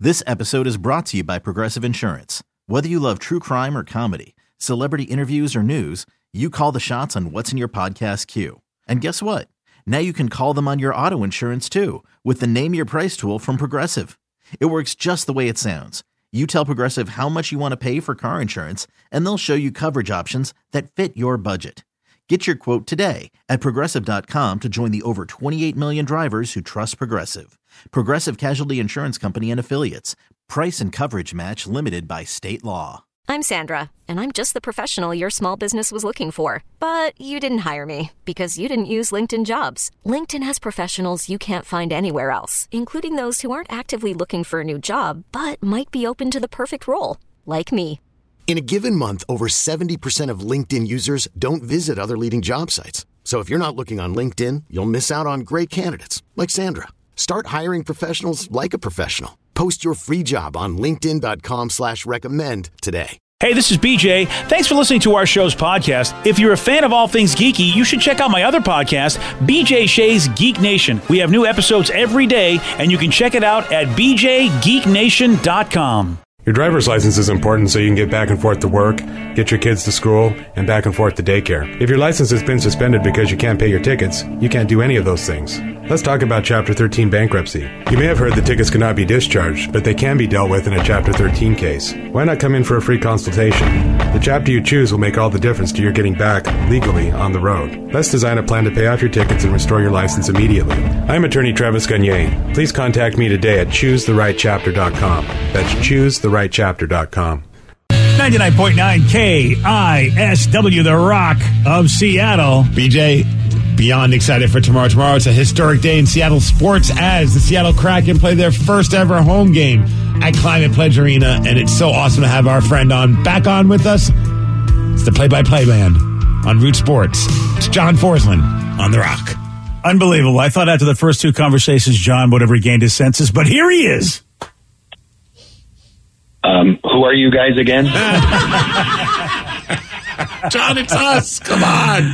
This episode is brought to you by Progressive Insurance. Whether you love true crime or comedy, celebrity interviews or news, you call the shots on what's in your podcast queue. And guess what? Now you can call them on your auto insurance too with the Name Your Price tool from Progressive. It works just the way it sounds. You tell Progressive how much you want to pay for car insurance, and they'll show you coverage options that fit your budget. Get your quote today at Progressive.com to join the over 28 million drivers who trust Progressive. Progressive Casualty Insurance Company and Affiliates. Price and coverage match limited by state law. I'm Sandra, and I'm just the professional your small business was looking for. But you didn't hire me because you didn't use LinkedIn Jobs. LinkedIn has professionals you can't find anywhere else, including those who aren't actively looking for a new job, but might be open to the perfect role, like me. In a given month, over 70% of LinkedIn users don't visit other leading job sites. So if you're not looking on LinkedIn, you'll miss out on great candidates like Sandra. Start hiring professionals like a professional. Post your free job on linkedin.com/recommend today. Hey, this is BJ. Thanks for listening to our show's podcast. If you're a fan of all things geeky, you should check out my other podcast, BJ Shea's Geek Nation. We have new episodes every day, and you can check it out at bjgeeknation.com. Your driver's license is important so you can get back and forth to work, get your kids to school, and back and forth to daycare. If your license has been suspended because you can't pay your tickets, you can't do any of those things. Let's talk about Chapter 13 bankruptcy. You may have heard that tickets cannot be discharged, but they can be dealt with in a Chapter 13 case. Why not come in for a free consultation? The chapter you choose will make all the difference to your getting back, legally, on the road. Let's design a plan to pay off your tickets and restore your license immediately. I'm attorney Travis Gagne. Please contact me today at ChooseTheRightChapter.com. That's ChooseTheRightChapter.com. 99.9 KISW, the Rock of Seattle. BJ, beyond excited for tomorrow. Tomorrow it's a historic day in Seattle sports as the Seattle Kraken play their first ever home game at Climate Pledge Arena, and it's so awesome to have our friend back on with us. It's the play-by-play man on Root Sports. It's John Forsland on The Rock. Unbelievable. I thought after the first two conversations, John would have regained his senses, but here he is. Who are you guys again? John, it's us. Come on.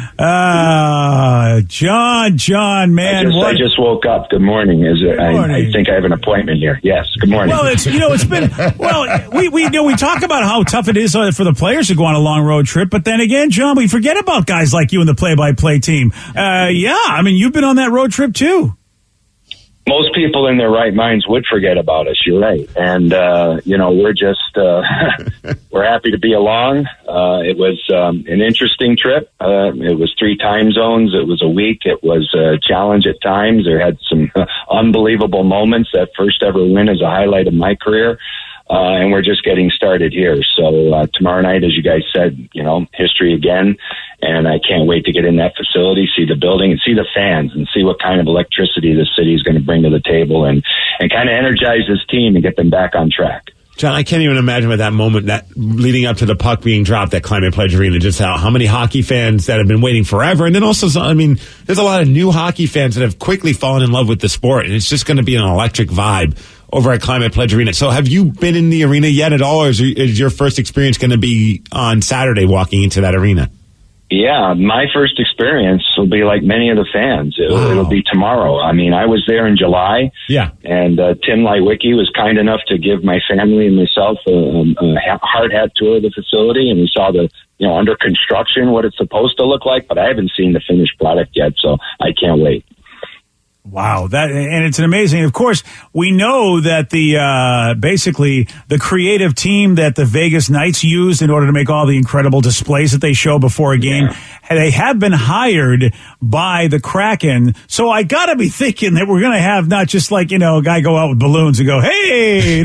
John, man. I just woke up. Good morning. I think I have an appointment here. Yes. Good morning. Well, it's been we talk about how tough it is for the players to go on a long road trip, but then again, John, we forget about guys like you in the play-by-play team. You've been on that road trip too. Most people in their right minds would forget about us. You're right. And, we're just, we're happy to be along. It was an interesting trip. It was 3 time zones. It was a week. It was a challenge at times. There had some unbelievable moments. That first ever win is a highlight of my career. And we're just getting started here. So tomorrow night, as you guys said, history again. And I can't wait to get in that facility, see the building, and see the fans, and see what kind of electricity the city is going to bring to the table, and kind of energize this team and get them back on track. John, I can't even imagine what that moment, that leading up to the puck being dropped at Climate Pledge Arena, just how many hockey fans that have been waiting forever. And then also, there's a lot of new hockey fans that have quickly fallen in love with the sport, and it's just going to be an electric vibe over at Climate Pledge Arena. So have you been in the arena yet at all, or is your first experience going to be on Saturday walking into that arena? Yeah, my first experience will be like many of the fans. It'll be tomorrow. I was there in July. Yeah. And Tim Lightwicki was kind enough to give my family and myself a hard hat tour of the facility, and we saw the, under construction, what it's supposed to look like, but I haven't seen the finished product yet, so I can't wait. Wow, and it's an amazing. Of course, we know that basically the creative team that the Vegas Knights used in order to make all the incredible displays that they show before a game, they have been hired by the Kraken. So I got to be thinking that we're going to have not just like a guy go out with balloons and go, hey,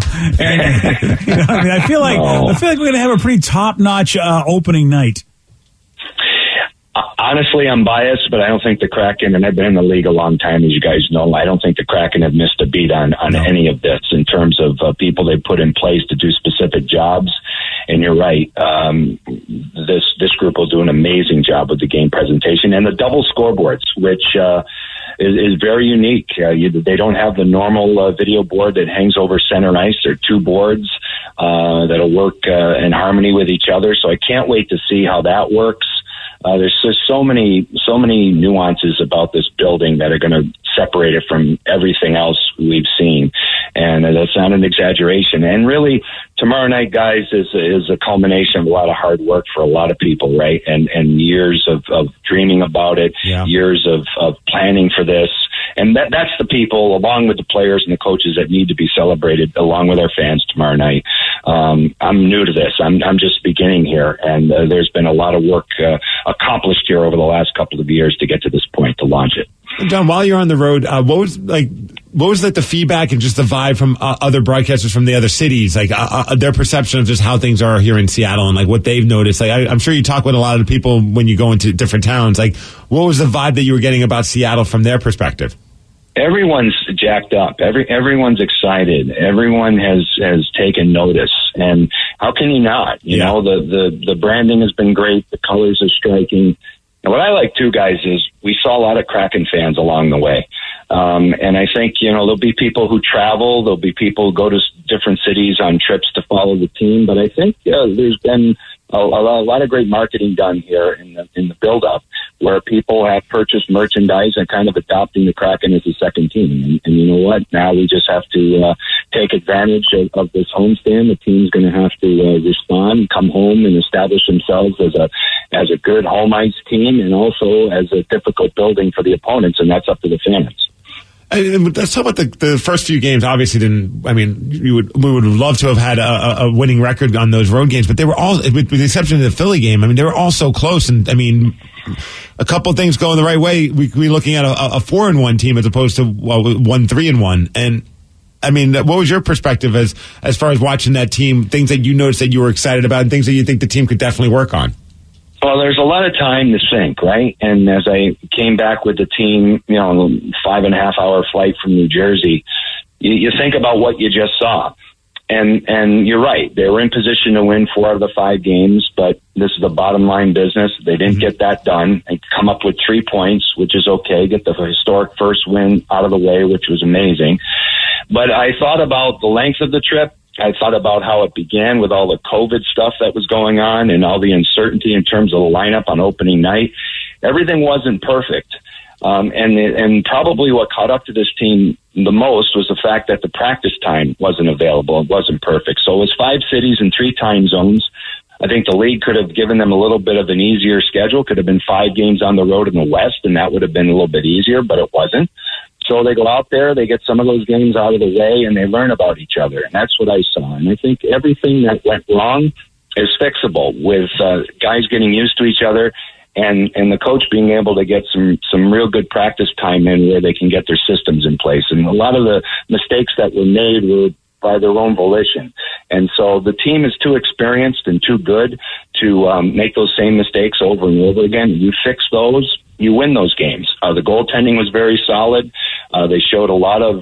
I feel like we're going to have a pretty top notch opening night. Honestly, I'm biased, but I don't think the Kraken, and I've been in the league a long time, as you guys know, I don't think the Kraken have missed a beat on any of this in terms of people they put in place to do specific jobs. And you're right, this group will do an amazing job with the game presentation and the double scoreboards, which is very unique. They don't have the normal video board that hangs over center ice. They're 2 boards that'll work in harmony with each other. So I can't wait to see how that works. There's just so many nuances about this building that are going to separate it from everything else we've seen. And that's not an exaggeration. And really, tomorrow night, guys, is a culmination of a lot of hard work for a lot of people, right? And years of dreaming about it, years of planning for this. And that's the people, along with the players and the coaches, that need to be celebrated, along with our fans tomorrow night. I'm new to this. I'm just beginning here, and there's been a lot of work accomplished here over the last couple of years to get to this point to launch it. John, while you're on the road, what was the feedback and just the vibe from other broadcasters from the other cities, like their perception of just how things are here in Seattle and like what they've noticed? Like, I'm sure you talk with a lot of people when you go into different towns. Like, what was the vibe that you were getting about Seattle from their perspective? Everyone's jacked up. Everyone's excited. Everyone has taken notice. And how can you not? You know, the branding has been great. The colors are striking. And what I like too, guys, is we saw a lot of Kraken fans along the way. And I think, there'll be people who travel. There'll be people who go to different cities on trips to follow the team. But I think there's been a lot of great marketing done here in the build-up, where people have purchased merchandise and kind of adopting the Kraken as a second team. And you know what? Now we just have to take advantage of this homestand. The team's going to have to respond, come home, and establish themselves as a good home ice team, and also as a difficult building for the opponents, and that's up to the fans. Let's talk about the first few games. Obviously, we would love to have had a winning record on those road games, but they were all, with the exception of the Philly game, they were all so close. And a couple of things going the right way. We're looking at a 4-1 team as opposed to 1-3-1. And what was your perspective as far as watching that team? Things that you noticed that you were excited about, and things that you think the team could definitely work on. Well, there's a lot of time to think, right? And as I came back with the team, 5.5-hour flight from New Jersey, you think about what you just saw. And you're right. They were in position to win 4 out of the 5 games, but this is a bottom line business. They didn't get that done. They come up with 3 points, which is okay. Get the historic first win out of the way, which was amazing. But I thought about the length of the trip. I thought about how it began with all the COVID stuff that was going on and all the uncertainty in terms of the lineup on opening night. Everything wasn't perfect. And probably what caught up to this team the most was the fact that the practice time wasn't available. It wasn't perfect. So it was 5 cities and 3 time zones. I think the league could have given them a little bit of an easier schedule. Could have been 5 games on the road in the West, and that would have been a little bit easier, but it wasn't. So they go out there, they get some of those games out of the way, and they learn about each other. And that's what I saw. And I think everything that went wrong is fixable, with guys getting used to each other and the coach being able to get some real good practice time in where they can get their systems in place. And a lot of the mistakes that were made were by their own volition. And so the team is too experienced and too good to make those same mistakes over and over again. You fix those, you win those games. The goaltending was very solid. They showed a lot of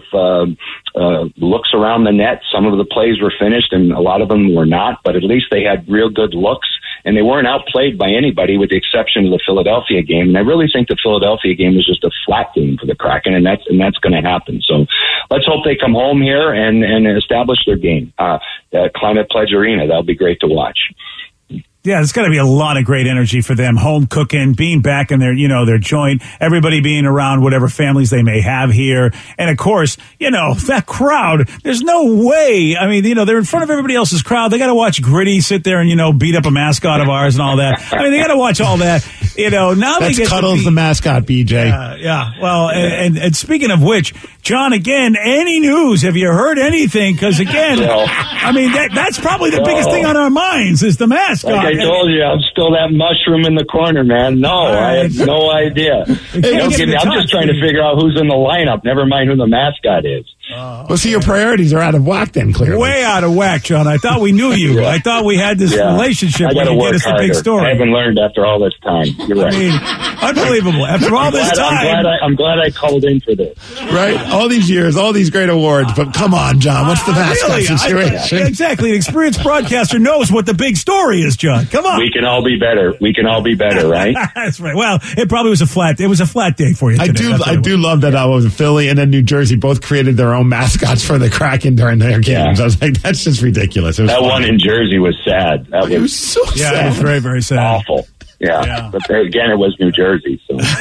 looks around the net. Some of the plays were finished and a lot of them were not, but at least they had real good looks, and they weren't outplayed by anybody with the exception of the Philadelphia game. And I really think the Philadelphia game was just a flat game for the Kraken, and that's going to happen. So let's hope they come home here and establish their game. Climate Pledge Arena, that'll be great to watch. Yeah, there's got to be a lot of great energy for them. Home cooking, being back in their, their joint, everybody being around whatever families they may have here. And of course, that crowd, there's no way. I mean, they're in front of everybody else's crowd. They got to watch Gritty sit there and, beat up a mascot of ours and all that. I mean, they got to watch all that. Now that's they get Cuddles the mascot, BJ. Yeah. Well, and speaking of which, John, again, any news? Have you heard anything? Because again, I mean, that's probably the biggest thing on our minds is the mascot. I told you, I'm still that mushroom in the corner, man. No, I have no idea. I'm just trying to figure out who's in the lineup. Never mind who the mascot is. Well, see, your priorities are out of whack then, clearly. Way out of whack, John. I thought we knew you. Yeah. I thought we had this relationship where you get us a big story. I haven't learned after all this time. You're right. I mean, unbelievable. After all this time. I'm glad I called in for this. Right? All these years, all these great awards. But come on, John. What's the mascot situation? Exactly. An experienced broadcaster knows what the big story is, John. Come on. We can all be better. We can all be better, right? That's right. Well, it probably was a flat day for you today. I do love that Philly and then New Jersey both created their own mascots for the Kraken during their games. I was like, that's just ridiculous. That one in Jersey was sad. It was so sad. It was very, very sad. Awful. Yeah. But again, it was New Jersey. So they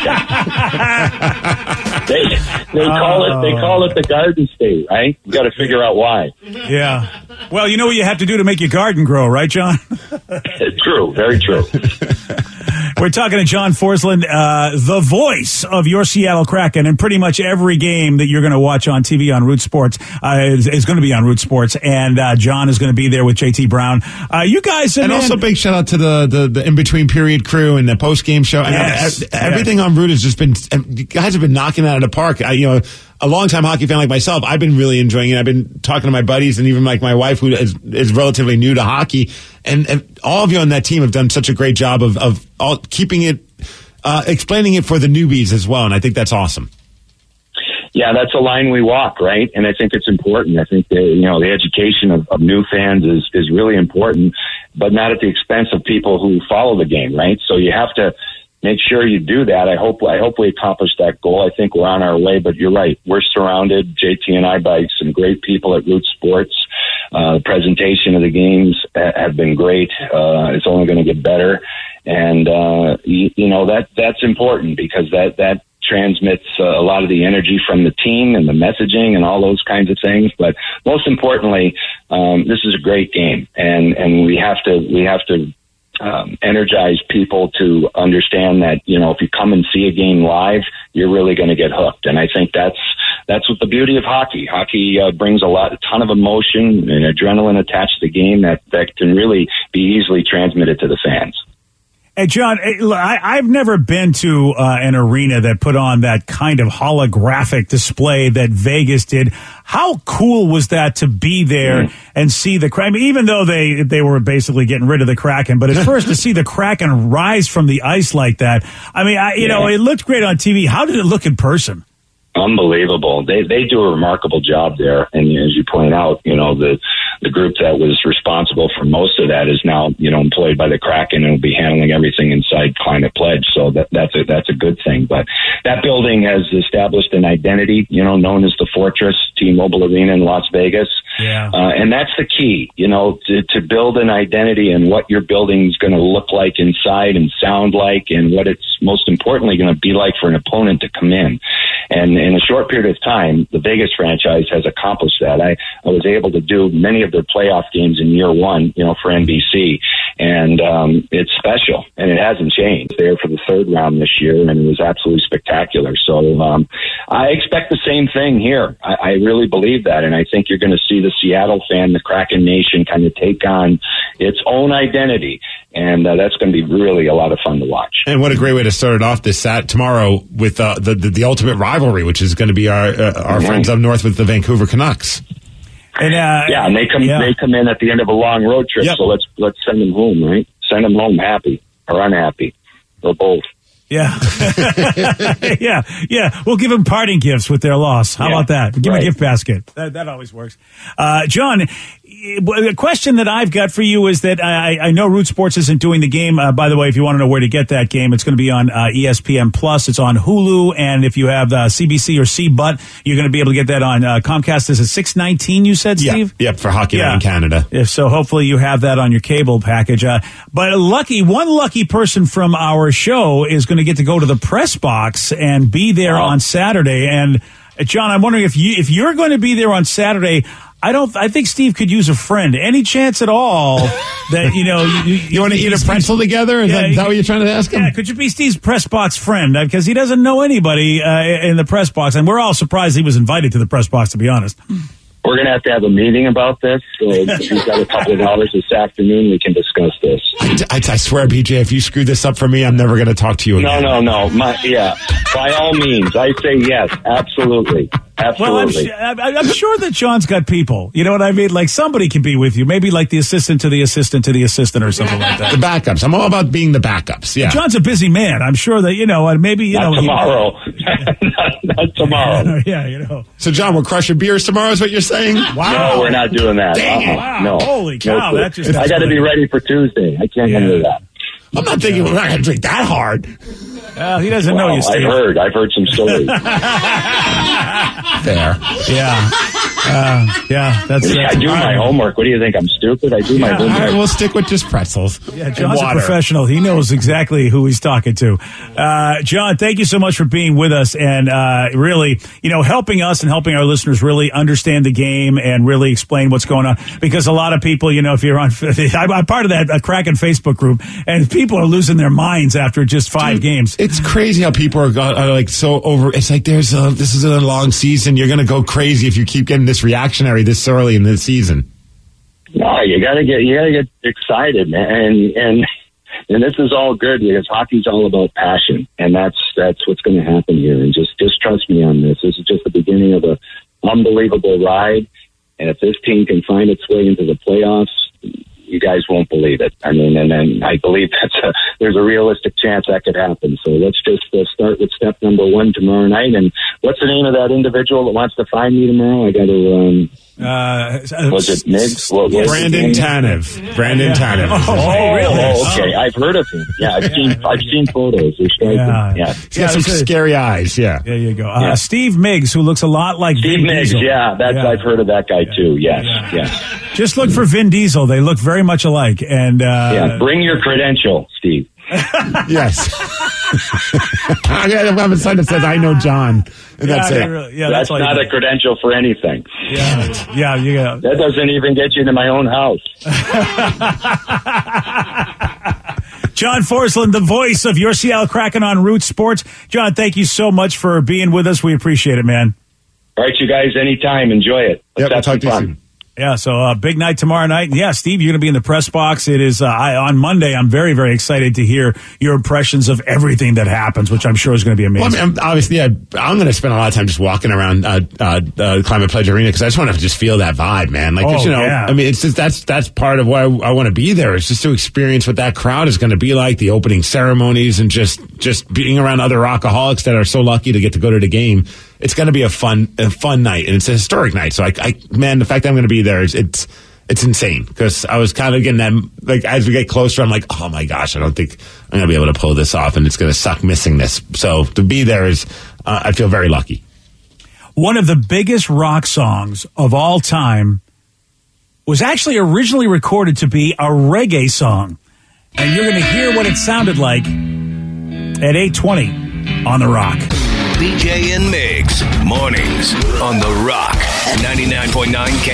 call it the Garden State, right? You got to figure out why. Yeah. Well, you know what you have to do to make your garden grow, right, John? True. Very true. We're talking to John Forslund, the voice of your Seattle Kraken, and pretty much every game that you're going to watch on TV on Root Sports is going to be on Root Sports, and John is going to be there with JT Brown. You guys, and also big shout out to the in between period crew and the post game show. Yes. Everything on Root has just been. You guys have been knocking it out of the park. A longtime hockey fan like myself, I've been really enjoying it. I've been talking to my buddies and even like my wife, who is relatively new to hockey, and all of you on that team have done such a great job of all keeping it, explaining it for the newbies as well, and I think that's awesome. Yeah, that's a line we walk, right? And I think it's important. I think the education of new fans is really important, but not at the expense of people who follow the game, right? So you have to make sure you do that. I hope we accomplish that goal. I think we're on our way, but you're right. We're surrounded, JT and I, by some great people at Root Sports. The presentation of the games have been great. It's only going to get better. And, that's important because that transmits a lot of the energy from the team and the messaging and all those kinds of things. But most importantly, this is a great game, and we have to energize people to understand that, if you come and see a game live, you're really going to get hooked. And I think that's what the beauty of hockey. Hockey brings a ton of emotion and adrenaline attached to the game that can really be easily transmitted to the fans. Hey, John, I've never been to an arena that put on that kind of holographic display that Vegas did. How cool was that to be there and see the Kraken? I mean, even though they were basically getting rid of the Kraken, but at first to see the Kraken rise from the ice like that, I mean, it looked great on TV. How did it look in person? Unbelievable. They do a remarkable job there. And as you point out, the group that was responsible for most of that is now, employed by the Kraken and will be handling everything inside Climate Pledge. So that's a good thing. But that building has established an identity, known as the Fortress T-Mobile Arena in Las Vegas. Yeah. And that's the key, to build an identity and what your building is going to look like inside and sound like, and what it's most importantly going to be like for an opponent to come in. And in a short period of time, the Vegas franchise has accomplished that. I was able to do many of their playoff games in year one, for NBC. And it's special, and it hasn't changed. They're for the third round this year, and it was absolutely spectacular. So I expect the same thing here. I really believe that, and I think you're going to see the Seattle fan, the Kraken Nation, kind of take on its own identity. And that's going to be really a lot of fun to watch. And what a great way to start it off tomorrow with the ultimate rivalry, which is going to be our friends up north with the Vancouver Canucks. And, and they come in at the end of a long road trip. Yep. So let's send them home, right? Send them home happy or unhappy or both. Yeah. Yeah. We'll give them parting gifts with their loss. How about that? Give them a gift basket. That always works. John, a question that I've got for you is that I know Root Sports isn't doing the game. By the way, if you want to know where to get that game, it's going to be on ESPN Plus. It's on Hulu. And if you have CBC or C-Butt, you're going to be able to get that on Comcast. Is it $6.19, you said, Steve? Yep, for Hockey Night in Canada. So hopefully you have that on your cable package. But one lucky person from our show is going to get to go to the press box and be there on Saturday. And John, I'm wondering if you're going to be there on Saturday. I think Steve could use a friend. Any chance at all that, you want to eat a pretzel together? Is that what you're trying to ask him? Yeah, could you be Steve's press box friend? Because he doesn't know anybody in the press box. And we're all surprised he was invited to the press box, to be honest. We're going to have a meeting about this. So if you've got a couple of hours this afternoon, we can discuss this. I swear, BJ, if you screw this up for me, I'm never going to talk to you again. No. By all means, I say yes, absolutely. Absolutely. Well, I'm sure that John's got people. You know what I mean? Like somebody can be with you. Maybe like the assistant to the assistant to the assistant or something like that. The backups. I'm all about being the backups. Yeah. John's a busy man. I'm sure that, maybe, Not tomorrow. Not tomorrow. Yeah, So, John, we'll crush your beers tomorrow is what you're saying? Wow. No, we're not doing that. Dang it. Wow. No. Holy cow. I got to be ready for Tuesday. I can't handle that. I'm not thinking we're not going to drink that hard. He doesn't know you, Steve. I've heard some stories. Fair. Yeah. Yeah, that's I do my homework. What do you think? I'm stupid? I do my homework. All right, we'll stick with just pretzels. Yeah, John's a professional. He knows exactly who he's talking to. John, thank you so much for being with us and really, helping us and helping our listeners really understand the game and really explain what's going on. Because a lot of people, if you're on, I'm part of that Kraken Facebook group, and people are losing their minds after just 5 games. It's crazy how people are like so over. It's like this is a long season. You're going to go crazy if you keep getting this reactionary this early in the season. No, you gotta get excited, man, and this is all good because hockey's all about passion, and that's what's going to happen here. And just trust me on this. This is just the beginning of an unbelievable ride, and if this team can find its way into the playoffs, you guys won't believe it. I mean, and then I believe there's a realistic chance that could happen. So let's just start with step number 1 tomorrow night. And what's the name of that individual that wants to find me tomorrow? I got to. Was it Miggs? Brandon Tanev. Brandon Tanev. Oh, really? Oh, okay. I've heard of him. Yeah, I've seen photos. They're striking. Yeah. He's got some scary eyes. Yeah. There you go. Steve Miggs, who looks a lot like Steve Vin Miggs. Diesel. I've heard of that guy too. Yes. Just look for Vin Diesel. They look very much alike. And bring your credential, Steve. Yes. I have a sign that says, "I know John." And that's it. That's not a credential for anything. Yeah, you got. That doesn't even get you into my own house. John Forslund, the voice of your Seattle Kraken on Root Sports. John, thank you so much for being with us. We appreciate it, man. All right, you guys, anytime. Enjoy it. We'll talk to you soon. Yeah, so big night tomorrow night. Yeah, Steve, you're going to be in the press box. It is on Monday. I'm very, very excited to hear your impressions of everything that happens, which I'm sure is going to be amazing. Well, I mean, obviously, I'm going to spend a lot of time just walking around Climate Pledge Arena because I just want to just feel that vibe, man. Like, I mean, it's just that's part of why I want to be there. It's just to experience what that crowd is going to be like, the opening ceremonies, and just being around other Rockaholics that are so lucky to get to go to the game. It's going to be a fun night, and it's a historic night. So, man, the fact that I'm going to be there it's insane because I was kind of getting that. Like as we get closer, I'm like, oh my gosh, I don't think I'm going to be able to pull this off, and it's going to suck missing this. So to be there is, I feel very lucky. One of the biggest rock songs of all time was actually originally recorded to be a reggae song, and you're going to hear what it sounded like at 8:20 on The Rock. BJ and Migs, mornings on The Rock, 99.9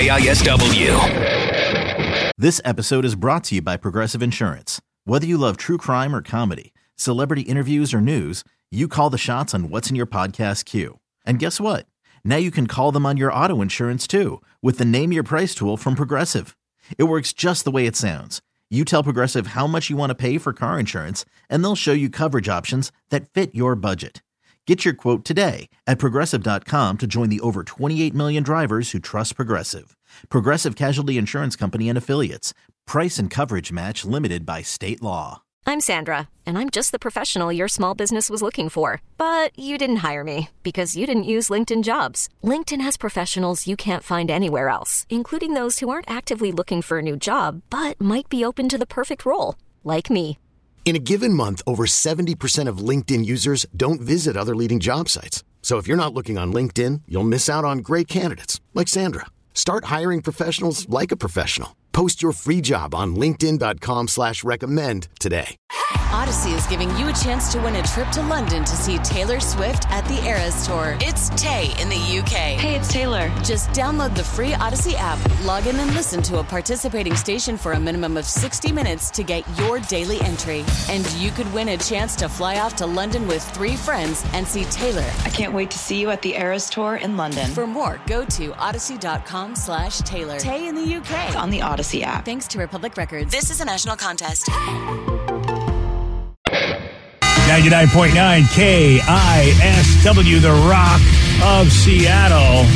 KISW. This episode is brought to you by Progressive Insurance. Whether you love true crime or comedy, celebrity interviews or news, you call the shots on what's in your podcast queue. And guess what? Now you can call them on your auto insurance too with the Name Your Price tool from Progressive. It works just the way it sounds. You tell Progressive how much you want to pay for car insurance, and they'll show you coverage options that fit your budget. Get your quote today at Progressive.com to join the over 28 million drivers who trust Progressive. Progressive Casualty Insurance Company and Affiliates. Price and coverage match limited by state law. I'm Sandra, and I'm just the professional your small business was looking for. But you didn't hire me because you didn't use LinkedIn Jobs. LinkedIn has professionals you can't find anywhere else, including those who aren't actively looking for a new job, but might be open to the perfect role, like me. In a given month, over 70% of LinkedIn users don't visit other leading job sites. So if you're not looking on LinkedIn, you'll miss out on great candidates like Sandra. Start hiring professionals like a professional. Post your free job on linkedin.com/recommend today. Odyssey is giving you a chance to win a trip to London to see Taylor Swift at the Eras Tour. It's Tay in the UK. Hey, it's Taylor. Just download the free Odyssey app, log in and listen to a participating station for a minimum of 60 minutes to get your daily entry. And you could win a chance to fly off to London with 3 friends and see Taylor. I can't wait to see you at the Eras Tour in London. For more, go to odyssey.com/Taylor. Tay in the UK. It's on the Odyssey app. Thanks to Republic Records. This is a national contest. 99.9 KISW, The Rock of Seattle.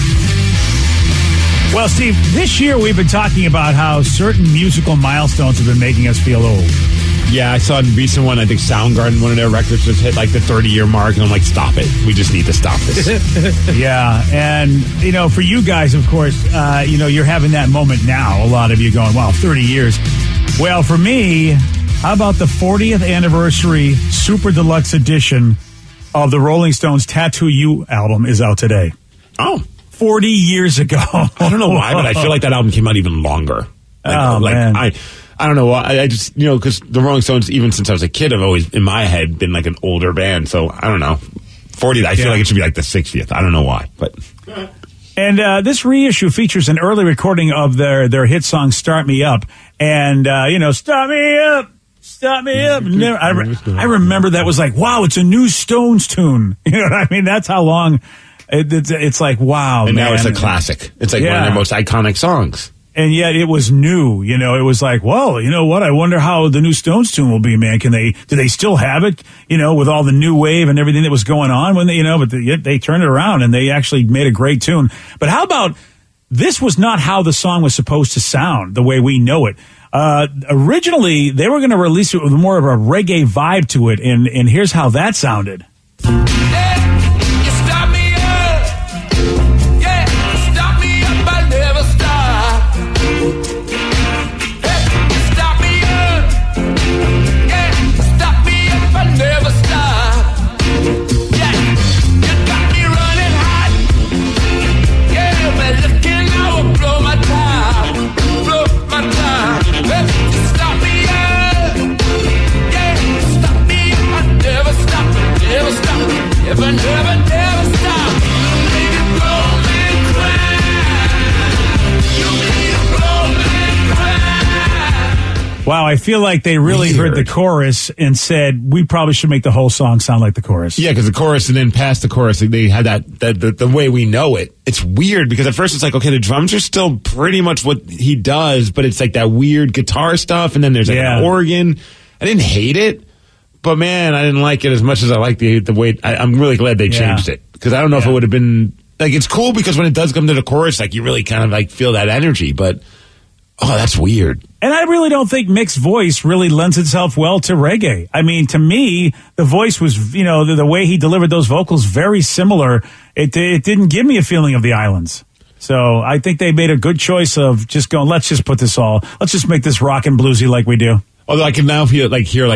Well, Steve, this year we've been talking about how certain musical milestones have been making us feel old. Yeah, I saw a recent one. I think Soundgarden, one of their records, just hit like the 30-year mark, and I'm like, stop it. We just need to stop this. Yeah, and, for you guys, of course, you're having that moment now. A lot of you going, wow, 30 years. Well, for me, how about the 40th anniversary Super Deluxe edition of the Rolling Stones' Tattoo You album is out today. Oh, 40 years ago. I don't know why, but I feel like that album came out even longer. Man. I don't know why. I just, because the Rolling Stones, even since I was a kid, have always, in my head, been like an older band. So, I don't know. 40, I feel like it should be like the 60th. I don't know why, but... And this reissue features an early recording of their hit song, Start Me Up. And, Start Me Up, Start Me Up. I remember that was like, wow, it's a new Stones tune. You know what I mean? That's how long it's like, wow, and man. now it's a classic. It's like one of their most iconic songs. And yet it was new, it was like, well, you know what? I wonder how the new Stones tune will be, man. Do they still have it, with all the new wave and everything that was going on when but they turned it around and they actually made a great tune. But how about, this was not how the song was supposed to sound the way we know it. Originally, they were going to release it with more of a reggae vibe to it. And here's how that sounded. Wow, I feel like they really heard the chorus and said, we probably should make the whole song sound like the chorus. Yeah, because the chorus and then past the chorus, they had the way we know it. It's weird because at first it's like, okay, the drums are still pretty much what he does, but it's like that weird guitar stuff, and then there's like an organ. I didn't hate it, but man, I didn't like it as much as I like the way. I'm really glad they changed it, because I don't know if it would have been, like, it's cool because when it does come to the chorus, like, you really kind of like feel that energy, but that's weird. And I really don't think Mick's voice really lends itself well to reggae. I mean, to me, the voice was, the way he delivered those vocals, very similar. It didn't give me a feeling of the islands. So I think they made a good choice of just going, let's just make this rock and bluesy like we do. Although I can now hear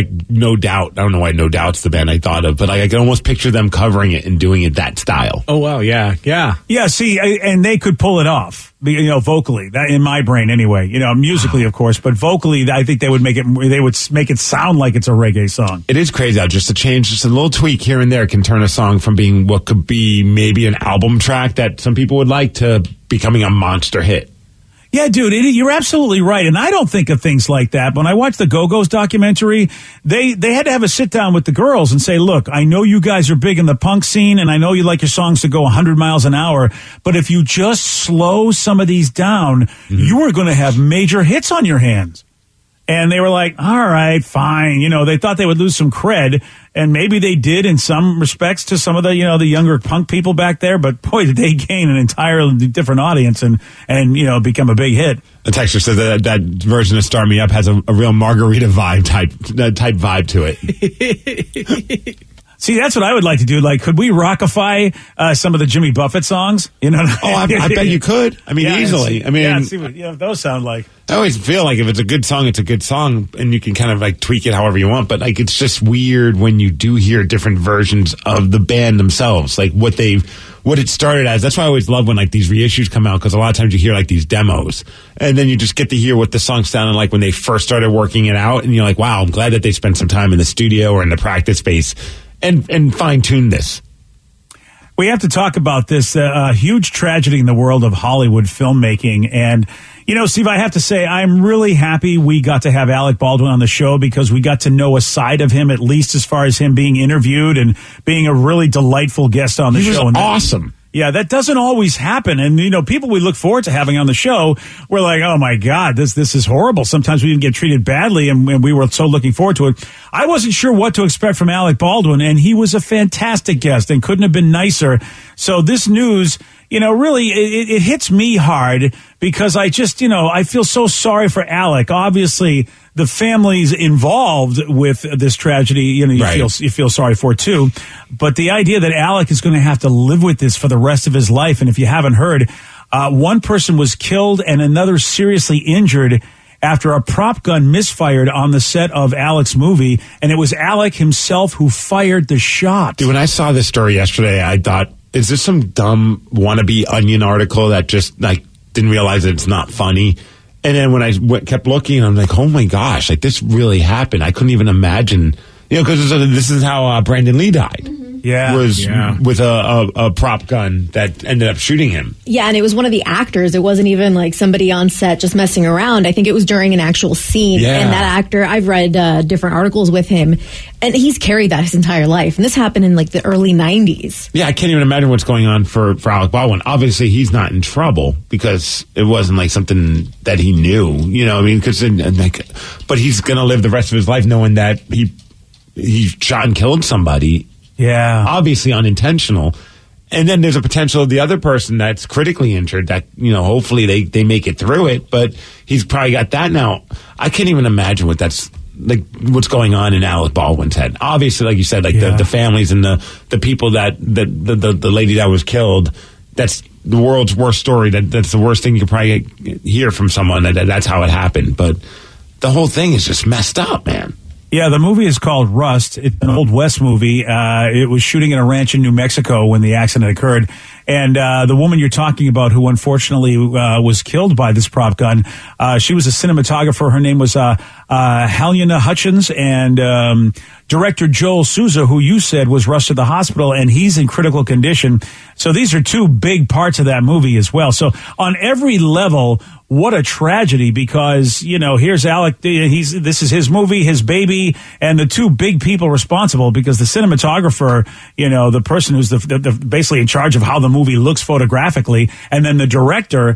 No Doubt. I don't know why No Doubt's the band I thought of, but I can almost picture them covering it and doing it that style. Oh, wow, yeah. Yeah, see, and they could pull it off, vocally, that in my brain anyway, musically, of course, but vocally, I think they would make it sound like it's a reggae song. It is crazy how just a little tweak here and there can turn a song from being what could be maybe an album track that some people would like to becoming a monster hit. Yeah, dude, you're absolutely right. And I don't think of things like that. When I watched the Go-Go's documentary, they had to have a sit down with the girls and say, look, I know you guys are big in the punk scene and I know you like your songs to go 100 miles an hour, but if you just slow some of these down, you are going to have major hits on your hands. And they were like, all right, fine. They thought they would lose some cred, and maybe they did in some respects to some of the, the younger punk people back there. But boy, did they gain an entirely different audience and become a big hit. The texter says that version of Start Me Up has a real Margarita vibe type vibe to it. See, that's what I would like to do. Like, could we rockify some of the Jimmy Buffett songs? I bet you could. I mean, easily. I mean, see what those sound like. I always feel like if it's a good song, it's a good song, and you can kind of like tweak it however you want. But like, it's just weird when you do hear different versions of the band themselves, like what it started as. That's why I always love when like these reissues come out, because a lot of times you hear like these demos, and then you just get to hear what the song sounded like when they first started working it out, and you're like, wow, I'm glad that they spent some time in the studio or in the practice space and fine-tune this. We have to talk about this huge tragedy in the world of Hollywood filmmaking. And, Steve, I have to say, I'm really happy we got to have Alec Baldwin on the show, because we got to know a side of him, at least as far as him being interviewed and being a really delightful guest on the show. He was awesome. Yeah, that doesn't always happen. And, people we look forward to having on the show, we're like, oh, my God, this is horrible. Sometimes we didn't get treated badly, and we were so looking forward to it. I wasn't sure what to expect from Alec Baldwin, and he was a fantastic guest and couldn't have been nicer. So this news, really, it hits me hard, because I just, I feel so sorry for Alec. Obviously, the families involved with this tragedy, you feel sorry for too. But the idea that Alec is going to have to live with this for the rest of his life, and if you haven't heard, one person was killed and another seriously injured after a prop gun misfired on the set of Alec's movie, and it was Alec himself who fired the shot. Dude, when I saw this story yesterday, I thought, is this some dumb wannabe Onion article that just like didn't realize that it's not funny? And then when I kept looking, I'm like, oh my gosh, like this really happened. I couldn't even imagine, because this is how Brandon Lee died. With a prop gun that ended up shooting him. Yeah, and it was one of the actors. It wasn't even like somebody on set just messing around. I think it was during an actual scene. Yeah. And that actor, I've read different articles with him, and he's carried that his entire life. And this happened in like the early 90s. Yeah, I can't even imagine what's going on for Alec Baldwin. Obviously, he's not in trouble because it wasn't like something that he knew. I mean, but he's going to live the rest of his life knowing that he shot and killed somebody. Yeah. Obviously unintentional. And then there's a potential of the other person that's critically injured that, hopefully they make it through it, but he's probably got that now. I can't even imagine what's going on in Alec Baldwin's head. Obviously, like you said, the families and the people that the lady that was killed, that's the world's worst story. That's the worst thing you could probably hear from someone. That's how it happened. But the whole thing is just messed up, man. Yeah, the movie is called Rust. It's an Old West movie. It was shooting in a ranch in New Mexico when the accident occurred. And the woman you're talking about, who unfortunately was killed by this prop gun, she was a cinematographer. Her name was Helena Hutchins, and director Joel Souza, who you said was rushed to the hospital, and he's in critical condition. So these are two big parts of that movie as well. So on every level, what a tragedy, because, here's Alec, this is his movie, his baby, and the two big people responsible, because the cinematographer, the person who's basically in charge of how the movie looks photographically, and then the director,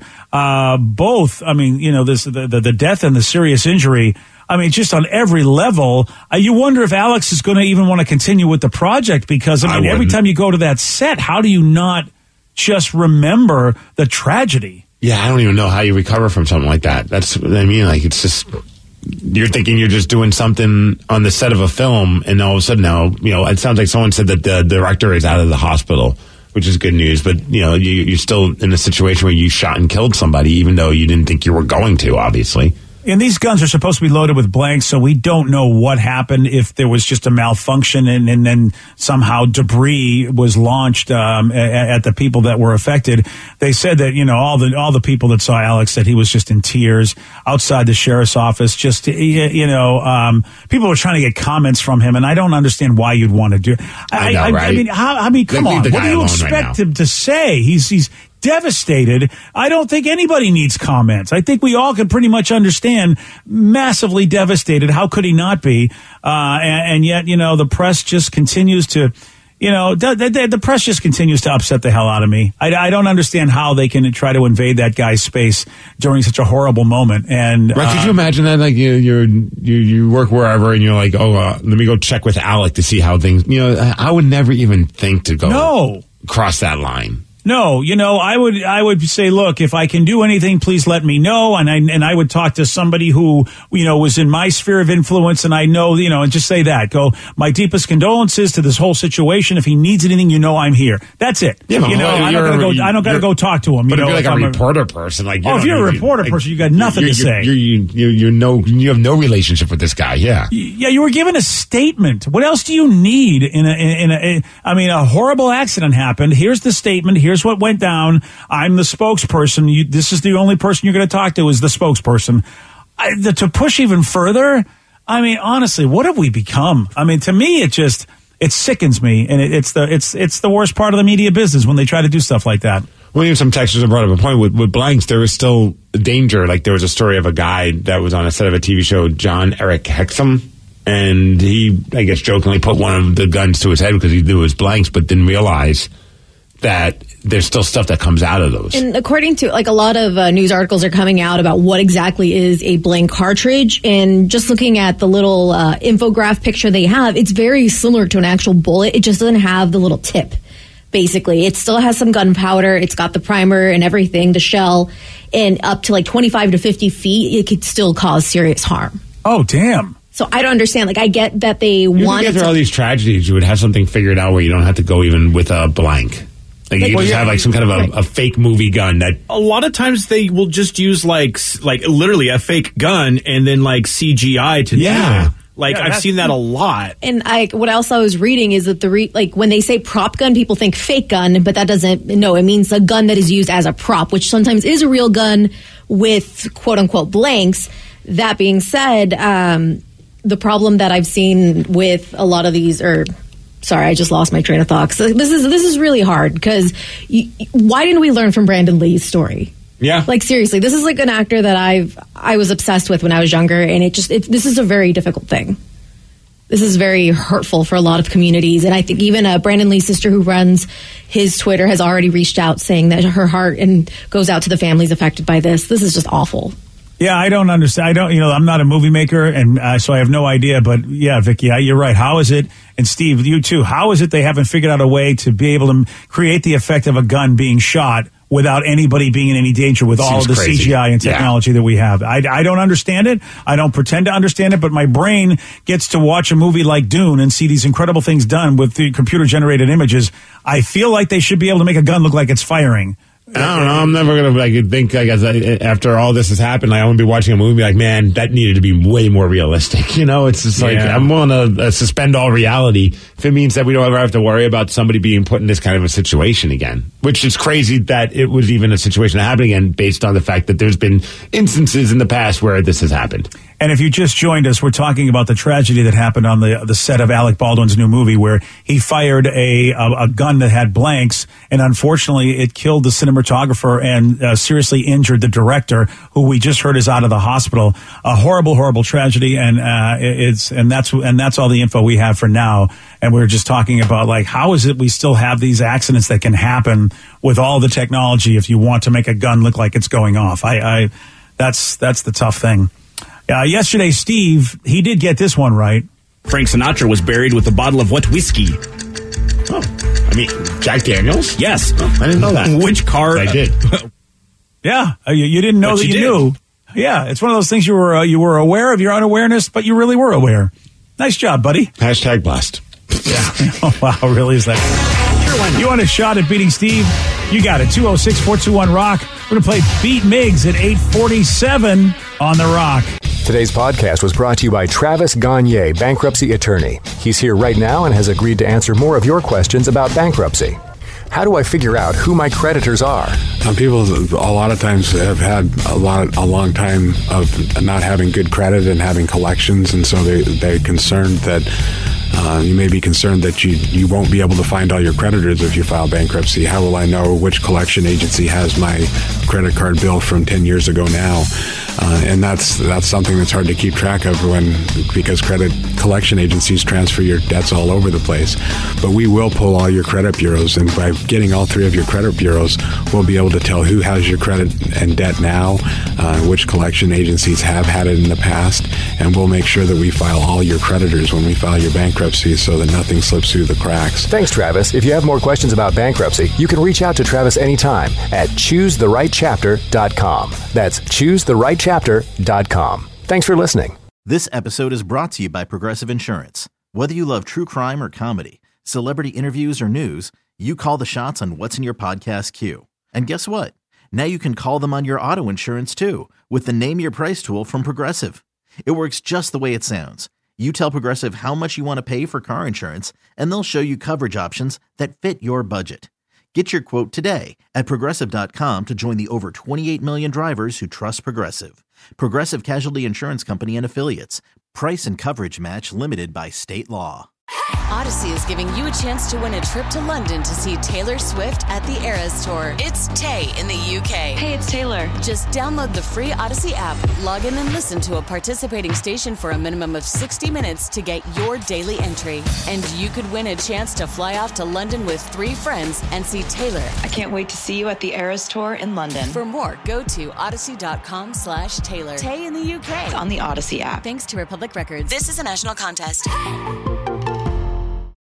both, I mean, the death and the serious injury, I mean, just on every level, you wonder if Alex is going to even want to continue with the project, because, I mean, every time you go to that set, how do you not just remember the tragedy? Yeah, I don't even know how you recover from something like that. That's what I mean. Like, it's just, you're thinking you're just doing something on the set of a film, and all of a sudden now, it sounds like someone said that the director is out of the hospital, which is good news. But, you're still in a situation where you shot and killed somebody, even though you didn't think you were going to, obviously. And these guns are supposed to be loaded with blanks, so we don't know what happened, if there was just a malfunction and then somehow debris was launched at the people that were affected. They said that, all the people that saw Alex said he was just in tears outside the sheriff's office. Just, people were trying to get comments from him, and I don't understand why you'd want to do it. I know, right? I mean, come on. What do you expect him to say? He's devastated. I don't think anybody needs comments. I think we all can pretty much understand, massively devastated. How could he not be? And yet, the press just continues to, the press just continues to upset the hell out of me. I don't understand how they can try to invade that guy's space during such a horrible moment. And right, could you imagine that? Like you work wherever, and you're like, let me go check with Alec to see how things. I would never even think to go cross that line. No, I would say, look, if I can do anything, please let me know. And I would talk to somebody who, was in my sphere of influence, and I know, and just say that. Go, my deepest condolences to this whole situation. If he needs anything, I'm here. That's it. Yeah, I don't gotta go talk to him. But if you're like a reporter person, like, if you're a reporter person, you got nothing to say. You have no relationship with this guy. Yeah. Yeah, you were given a statement. What else do you need a horrible accident happened. Here's the statement. Here's what went down. I'm the spokesperson. This is the only person you're going to talk to, is the spokesperson. To push even further, honestly, what have we become? To me, it sickens me, and it's the worst part of the media business when they try to do stuff like that. Well, even some texters have brought up a point with blanks. There is still danger. Like, there was a story of a guy that was on a set of a TV show, John Eric Hexum, and he, I guess, jokingly put one of the guns to his head because he knew it was blanks, but didn't realize that there's still stuff that comes out of those. And according to, a lot of news articles are coming out about what exactly is a blank cartridge. And just looking at the little infograph picture they have, it's very similar to an actual bullet. It just doesn't have the little tip, basically. It still has some gunpowder. It's got the primer and everything, the shell. And up to 25 to 50 feet, it could still cause serious harm. Oh, damn. So I don't understand. I get that they want to get through all these tragedies, you would have something figured out where you don't have to go even with a blank. You just have some kind of a fake movie gun that. A lot of times they will just use like literally a fake gun and then CGI to do it. Like, Yeah, I've seen that a lot. And what else I was reading is that when they say prop gun, people think fake gun, but that doesn't. No, it means a gun that is used as a prop, which sometimes is a real gun with quote unquote blanks. That being said, the problem that I've seen with a lot of these sorry, I just lost my train of thought. So this is really hard because why didn't we learn from Brandon Lee's story? Yeah. Like, seriously, this is like an actor that I was obsessed with when I was younger, and this is a very difficult thing. This is very hurtful for a lot of communities, and I think even Brandon Lee's sister, who runs his Twitter, has already reached out saying that her heart goes out to the families affected by this. This is just awful. Yeah, I don't understand. I'm not a movie maker, and so I have no idea. But yeah, Vicky, you're right. How is it, and Steve, you too, how is it they haven't figured out a way to be able to create the effect of a gun being shot without anybody being in any danger with all of the crazy CGI and technology that we have? I don't understand it. I don't pretend to understand it, but my brain gets to watch a movie like Dune and see these incredible things done with the computer-generated images. I feel like they should be able to make a gun look like it's firing. I don't know. I'm never going to think, I guess, after all this has happened, I want to be watching a movie like, man, that needed to be way more realistic. It's just like, I'm willing to suspend all reality if it means that we don't ever have to worry about somebody being put in this kind of a situation again, which is crazy that it was even a situation happening again based on the fact that there's been instances in the past where this has happened. And if you just joined us, we're talking about the tragedy that happened on the set of Alec Baldwin's new movie, where he fired a gun that had blanks, and unfortunately, it killed the cinematographer and seriously injured the director, who we just heard is out of the hospital. A horrible, horrible tragedy, and that's all the info we have for now. And we're just talking about, like, how is it we still have these accidents that can happen with all the technology if you want to make a gun look like it's going off? That's the tough thing. Yesterday, Steve, he did get this one right. Frank Sinatra was buried with a bottle of what whiskey? Oh, I mean, Jack Daniels? Yes. Oh, I didn't know that. Which car? I did. Yeah, you didn't know that you knew. Yeah, it's one of those things you were aware of your unawareness, but you really were aware. Nice job, buddy. Hashtag blessed. Yeah. Oh, wow, really is that? You want a shot at beating Steve? You got it. 206-421-ROCK. We're going to play Beat Miggs at 8:47 on The Rock. Today's podcast was brought to you by Travis Gagne, bankruptcy attorney. He's here right now and has agreed to answer more of your questions about bankruptcy. How do I figure out who my creditors are? People a lot of times have had a long time of not having good credit and having collections, and so they're concerned that you may be concerned that you won't be able to find all your creditors if you file bankruptcy. How will I know which collection agency has my credit card bill from 10 years ago now? And that's something that's hard to keep track of because credit collection agencies transfer your debts all over the place. But we will pull all your credit bureaus, and by getting all three of your credit bureaus, we'll be able to tell who has your credit and debt now, which collection agencies have had it in the past, and we'll make sure that we file all your creditors when we file your bankruptcy so that nothing slips through the cracks. Thanks, Travis. If you have more questions about bankruptcy, you can reach out to Travis anytime at ChooseTheRightChapter.com. That's ChooseTheRightChapter.com. Thanks for listening. This episode is brought to you by Progressive Insurance. Whether you love true crime or comedy, celebrity interviews or news, you call the shots on what's in your podcast queue. And guess what? Now you can call them on your auto insurance too with the Name Your Price tool from Progressive. It works just the way it sounds. You tell Progressive how much you want to pay for car insurance, and they'll show you coverage options that fit your budget. Get your quote today at Progressive.com to join the over 28 million drivers who trust Progressive. Progressive Casualty Insurance Company and Affiliates. Price and coverage match limited by state law. Odyssey is giving you a chance to win a trip to London to see Taylor Swift at the Eras Tour. It's Tay in the UK. Hey, it's Taylor. Just download the free Odyssey app, log in and listen to a participating station for a minimum of 60 minutes to get your daily entry. And you could win a chance to fly off to London with 3 friends and see Taylor. I can't wait to see you at the Eras Tour in London. For more, go to odyssey.com/Taylor. Tay in the UK. On the Odyssey app. Thanks to Republic Records. This is a national contest.